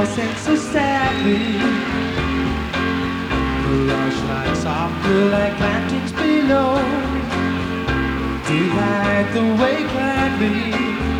sing so sadly. Mirage lights sparkle like lanterns below. To light the way gladly.